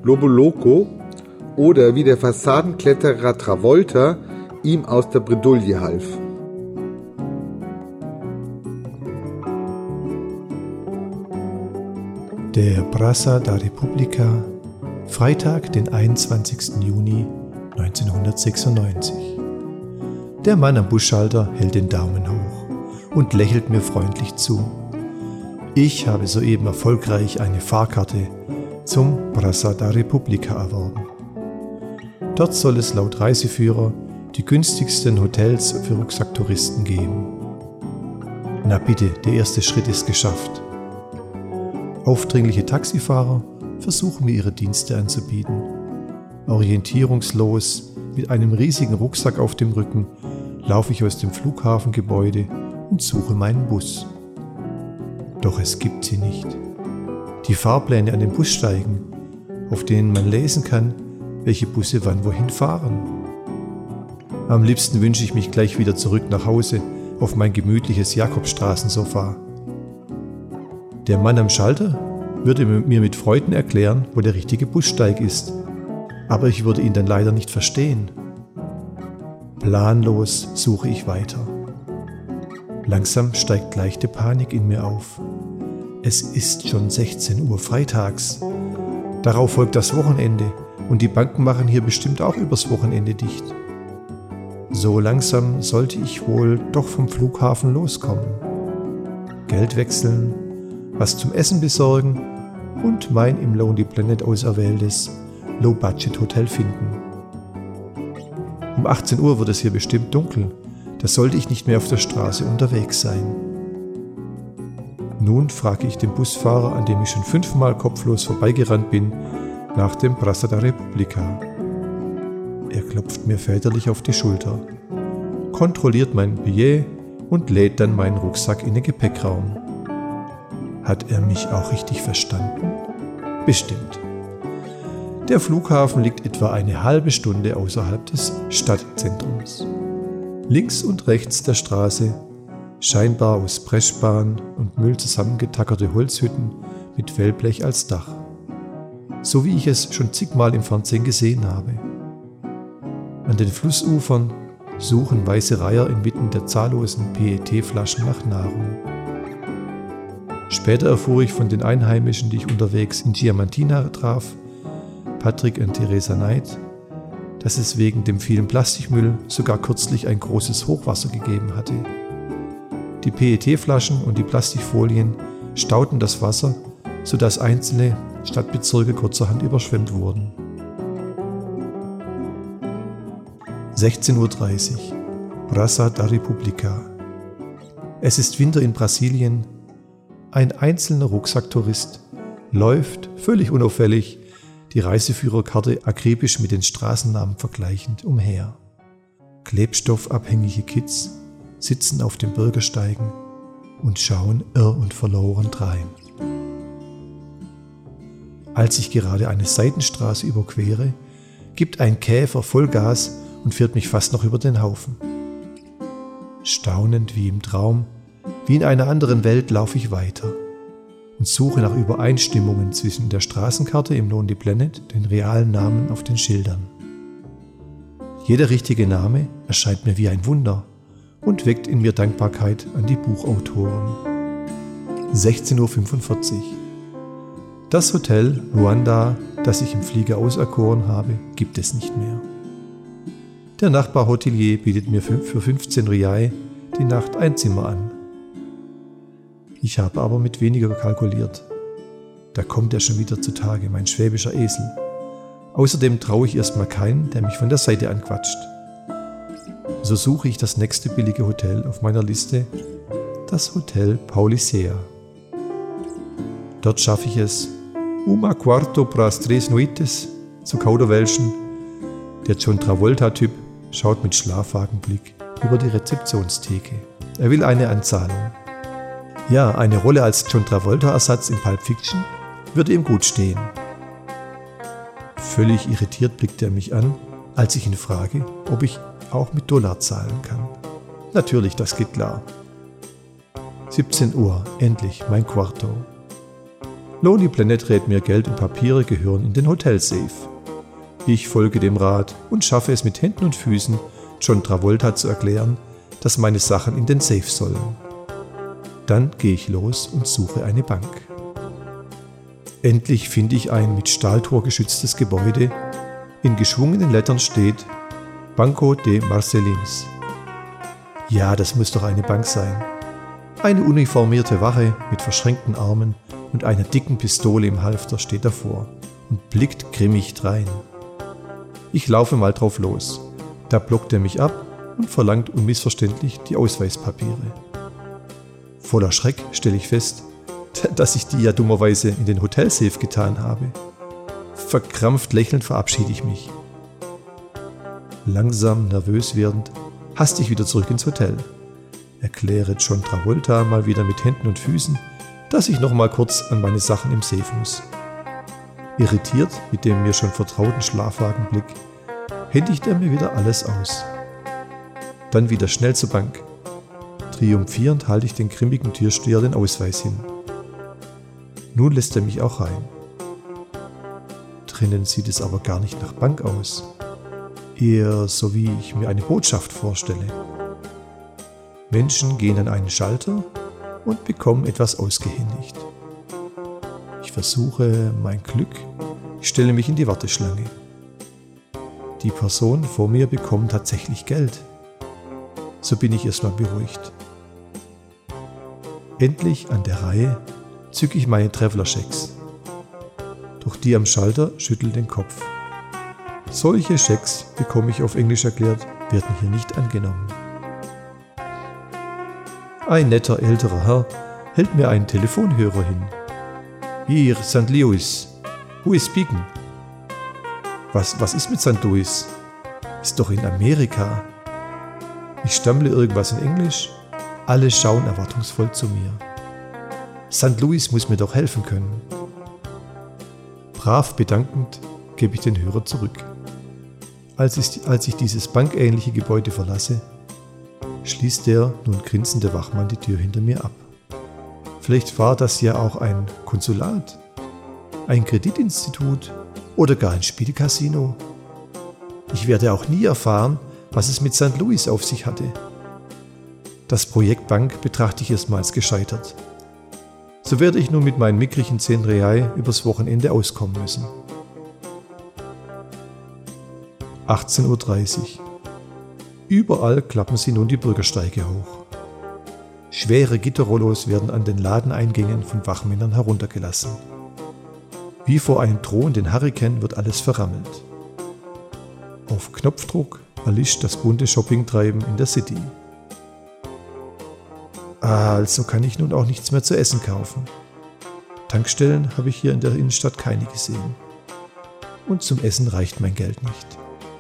Lobo Loco oder wie der Fassadenkletterer Travolta ihm aus der Bredouille half. Der Praça da República, Freitag, den 21. Juni 1996. Der Mann am Busschalter hält den Daumen hoch und lächelt mir freundlich zu. Ich habe soeben erfolgreich eine Fahrkarte zum Praça da República erworben. Dort soll es laut Reiseführer die günstigsten Hotels für Rucksacktouristen geben. Na bitte, der erste Schritt ist geschafft. Aufdringliche Taxifahrer versuchen mir ihre Dienste anzubieten. Orientierungslos, mit einem riesigen Rucksack auf dem Rücken, laufe ich aus dem Flughafengebäude und suche meinen Bus. Doch es gibt sie nicht. Die Fahrpläne an den Bussteigen, auf denen man lesen kann, welche Busse wann wohin fahren. Am liebsten wünsche ich mich gleich wieder zurück nach Hause auf mein gemütliches Jakobstraßensofa. Der Mann am Schalter würde mir mit Freuden erklären, wo der richtige Bussteig ist, aber ich würde ihn dann leider nicht verstehen. Planlos suche ich weiter. Langsam steigt leichte Panik in mir auf. Es ist schon 16 Uhr freitags. Darauf folgt das Wochenende und die Banken machen hier bestimmt auch übers Wochenende dicht. So langsam sollte ich wohl doch vom Flughafen loskommen. Geld wechseln, was zum Essen besorgen und mein im Lonely Planet auserwähltes Low-Budget-Hotel finden. Um 18 Uhr wird es hier bestimmt dunkel, da sollte ich nicht mehr auf der Straße unterwegs sein. Nun frage ich den Busfahrer, an dem ich schon 5-mal kopflos vorbeigerannt bin, nach dem Praça da República. Er klopft mir väterlich auf die Schulter, kontrolliert mein Billet und lädt dann meinen Rucksack in den Gepäckraum. Hat er mich auch richtig verstanden? Bestimmt. Der Flughafen liegt etwa eine halbe Stunde außerhalb des Stadtzentrums. Links und rechts der Straße scheinbar aus Pressspan und Müll zusammengetackerte Holzhütten mit Wellblech als Dach. So wie ich es schon zigmal im Fernsehen gesehen habe. An den Flussufern suchen weiße Reiher inmitten der zahllosen PET-Flaschen nach Nahrung. Später erfuhr ich von den Einheimischen, die ich unterwegs in Diamantina traf, Patrick und Theresa Knight, dass es wegen dem vielen Plastikmüll sogar kürzlich ein großes Hochwasser gegeben hatte. Die PET-Flaschen und die Plastikfolien stauten das Wasser, sodass einzelne Stadtbezirke kurzerhand überschwemmt wurden. 16:30 Uhr, Praça da República. Es ist Winter in Brasilien. Ein einzelner Rucksacktourist läuft, völlig unauffällig, die Reiseführerkarte akribisch mit den Straßennamen vergleichend umher. Klebstoffabhängige Kids sitzen auf den Bürgersteigen und schauen irr und verloren drein. Als ich gerade eine Seitenstraße überquere, gibt ein Käfer Vollgas und fährt mich fast noch über den Haufen. Staunend wie im Traum, wie in einer anderen Welt laufe ich weiter und suche nach Übereinstimmungen zwischen der Straßenkarte im Lonely Planet, den realen Namen auf den Schildern. Jeder richtige Name erscheint mir wie ein Wunder und weckt in mir Dankbarkeit an die Buchautoren. 16:45 Uhr. Das Hotel Luanda, das ich im Flieger auserkoren habe, gibt es nicht mehr. Der Nachbarhotelier bietet mir für 15 Reais die Nacht ein Zimmer an. Ich habe aber mit weniger kalkuliert. Da kommt er schon wieder zutage, mein schwäbischer Esel. Außerdem traue ich erstmal keinen, der mich von der Seite anquatscht. So suche ich das nächste billige Hotel auf meiner Liste, das Hotel Paulicea. Dort schaffe ich es, uma quarto pras 3 noites zu kauderwelschen. Der John Travolta-Typ schaut mit Schlafwagenblick über die Rezeptionstheke. Er will eine Anzahlung. Ja, eine Rolle als John Travolta-Ersatz in Pulp Fiction würde ihm gut stehen. Völlig irritiert blickt er mich an, als ich ihn frage, ob ich auch mit Dollar zahlen kann. Natürlich, das geht klar. 17 Uhr, endlich mein Quarto. Lonely Planet rät mir, Geld und Papiere gehören in den Hotelsafe. Ich folge dem Rat und schaffe es mit Händen und Füßen, John Travolta zu erklären, dass meine Sachen in den Safe sollen. Dann gehe ich los und suche eine Bank. Endlich finde ich ein mit Stahltor geschütztes Gebäude. In geschwungenen Lettern steht Banco de Marcelins. Ja, das muss doch eine Bank sein. Eine uniformierte Wache mit verschränkten Armen und einer dicken Pistole im Halfter steht davor und blickt grimmig drein. Ich laufe mal drauf los. Da blockt er mich ab und verlangt unmissverständlich die Ausweispapiere. Voller Schreck stelle ich fest, dass ich die ja dummerweise in den Hotelsafe getan habe. Verkrampft lächelnd verabschiede ich mich. Langsam, nervös werdend, hastig wieder zurück ins Hotel. Erkläre John Travolta mal wieder mit Händen und Füßen, dass ich noch mal kurz an meine Sachen im Safe muss. Irritiert mit dem mir schon vertrauten Schlafwagenblick, händigt er mir wieder alles aus. Dann wieder schnell zur Bank. Triumphierend halte ich den grimmigen Türsteher den Ausweis hin. Nun lässt er mich auch rein. Drinnen sieht es aber gar nicht nach Bank aus. Eher so, wie ich mir eine Botschaft vorstelle. Menschen gehen an einen Schalter und bekommen etwas ausgehändigt. Ich versuche mein Glück, ich stelle mich in die Warteschlange. Die Person vor mir bekommt tatsächlich Geld. So bin ich erstmal beruhigt. Endlich an der Reihe zücke ich meine Traveler-Schecks. Doch die am Schalter schütteln den Kopf. Solche Schecks, bekomme ich auf Englisch erklärt, werden hier nicht angenommen. Ein netter älterer Herr hält mir einen Telefonhörer hin. Hier, St. Louis. Who is speaking? Was ist mit St. Louis? Ist doch in Amerika. Ich stammle irgendwas in Englisch. Alle schauen erwartungsvoll zu mir. St. Louis muss mir doch helfen können. Brav bedankend gebe ich den Hörer zurück. Als ich dieses bankähnliche Gebäude verlasse, schließt der nun grinsende Wachmann die Tür hinter mir ab. Vielleicht war das ja auch ein Konsulat, ein Kreditinstitut oder gar ein Spielcasino. Ich werde auch nie erfahren, was es mit St. Louis auf sich hatte. Das Projekt Bank betrachte ich erstmal als gescheitert. So werde ich nun mit meinen mickrigen 10 Real übers Wochenende auskommen müssen. 18:30 Uhr. Überall klappen sie nun die Bürgersteige hoch. Schwere Gitterrollos werden an den Ladeneingängen von Wachmännern heruntergelassen. Wie vor einem drohenden Hurrikan wird alles verrammelt. Auf Knopfdruck erlischt das bunte Shoppingtreiben in der City. Also kann ich nun auch nichts mehr zu essen kaufen. Tankstellen habe ich hier in der Innenstadt keine gesehen. Und zum Essen reicht mein Geld nicht.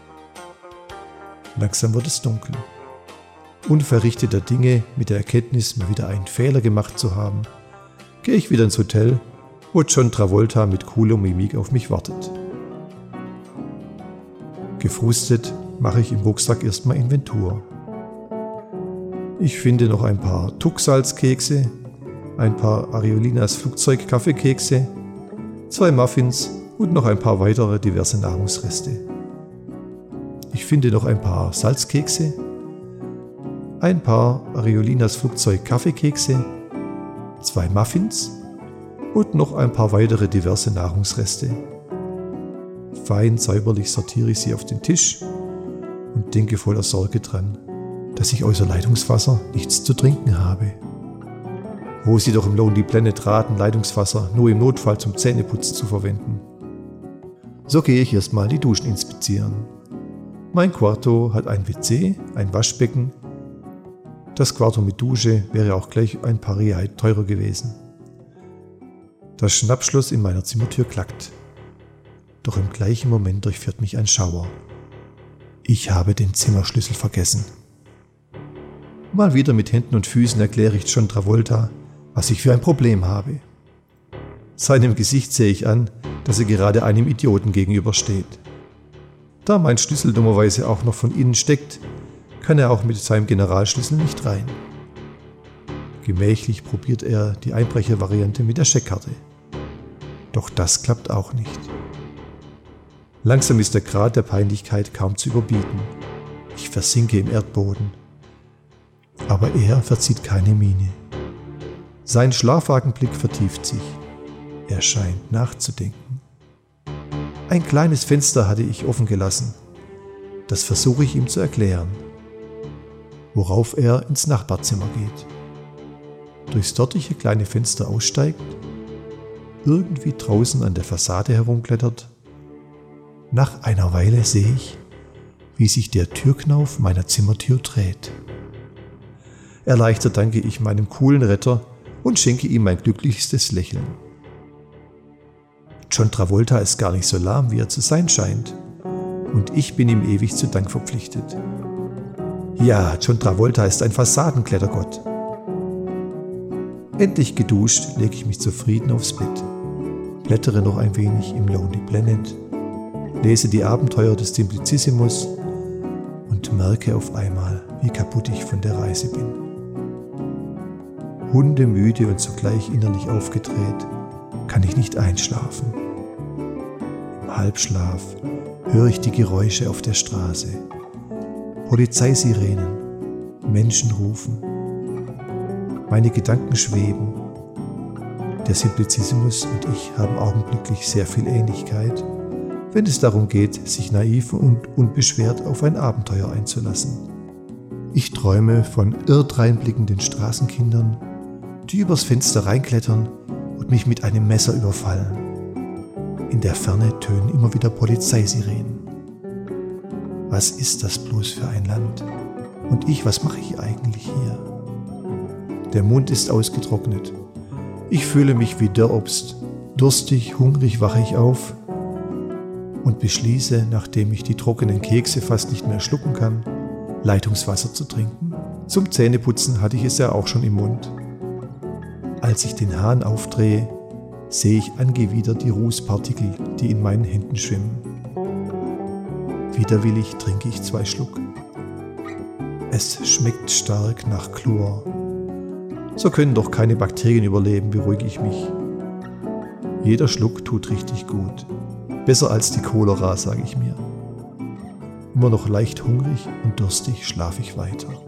Langsam wird es dunkel. Unverrichteter Dinge mit der Erkenntnis, mal wieder einen Fehler gemacht zu haben, gehe ich wieder ins Hotel, wo John Travolta mit cooler Mimik auf mich wartet. Gefrustet mache ich im Rucksack erstmal Inventur. Ich finde noch ein paar Tucksalzkekse, ein paar Ariolinas Flugzeug-Kaffeekekse, 2 Muffins und noch ein paar weitere diverse Nahrungsreste. Ich finde noch ein paar Salzkekse, ein paar Ariolinas Flugzeug-Kaffeekekse, 2 Muffins und noch ein paar weitere diverse Nahrungsreste. Fein säuberlich sortiere ich sie auf den Tisch und denke voller Sorge dran, dass ich außer Leitungswasser nichts zu trinken habe. Wo sie doch im Lonely Planet raten, Leitungswasser nur im Notfall zum Zähneputzen zu verwenden. So gehe ich erstmal die Duschen inspizieren. Mein Quarto hat ein WC, ein Waschbecken. Das Quarto mit Dusche wäre auch gleich ein paar Real teurer gewesen. Das Schnappschloss in meiner Zimmertür klackt. Doch im gleichen Moment durchfährt mich ein Schauer. Ich habe den Zimmerschlüssel vergessen. Mal wieder mit Händen und Füßen erkläre ich John Travolta, was ich für ein Problem habe. Seinem Gesicht sehe ich an, dass er gerade einem Idioten gegenübersteht. Da mein Schlüssel dummerweise auch noch von innen steckt, kann er auch mit seinem Generalschlüssel nicht rein. Gemächlich probiert er die Einbrechervariante mit der Scheckkarte. Doch das klappt auch nicht. Langsam ist der Grad der Peinlichkeit kaum zu überbieten. Ich versinke im Erdboden. Aber er verzieht keine Miene. Sein Schlafwagenblick vertieft sich. Er scheint nachzudenken. Ein kleines Fenster hatte ich offen gelassen. Das versuche ich ihm zu erklären. Worauf er ins Nachbarzimmer geht. Durchs dortige kleine Fenster aussteigt, irgendwie draußen an der Fassade herumklettert. Nach einer Weile sehe ich, wie sich der Türknauf meiner Zimmertür dreht. Erleichtert danke ich meinem coolen Retter und schenke ihm mein glücklichstes Lächeln. John Travolta ist gar nicht so lahm, wie er zu sein scheint. Und ich bin ihm ewig zu Dank verpflichtet. Ja, John Travolta ist ein Fassadenklettergott. Endlich geduscht, lege ich mich zufrieden aufs Bett. Blättere noch ein wenig im Lonely Planet, lese die Abenteuer des Simplicissimus und merke auf einmal, wie kaputt ich von der Reise bin. Hundemüde und zugleich innerlich aufgedreht, kann ich nicht einschlafen. Im Halbschlaf höre ich die Geräusche auf der Straße. Polizeisirenen, Menschen rufen. Meine Gedanken schweben. Der Simplicissimus und ich haben augenblicklich sehr viel Ähnlichkeit, wenn es darum geht, sich naiv und unbeschwert auf ein Abenteuer einzulassen. Ich träume von irrdreinblickenden Straßenkindern, die übers Fenster reinklettern und mich mit einem Messer überfallen. In der Ferne tönen immer wieder Polizeisirenen. Was ist das bloß für ein Land? Und ich, was mache ich eigentlich hier? Der Mund ist ausgetrocknet. Ich fühle mich wie Dörrobst. Durstig, hungrig wache ich auf und beschließe, nachdem ich die trockenen Kekse fast nicht mehr schlucken kann, Leitungswasser zu trinken. Zum Zähneputzen hatte ich es ja auch schon im Mund. Als ich den Hahn aufdrehe, sehe ich angewidert die Rußpartikel, die in meinen Händen schwimmen. Widerwillig trinke ich 2 Schluck. Es schmeckt stark nach Chlor. So können doch keine Bakterien überleben, beruhige ich mich. Jeder Schluck tut richtig gut. Besser als die Cholera, sage ich mir. Immer noch leicht hungrig und durstig schlafe ich weiter.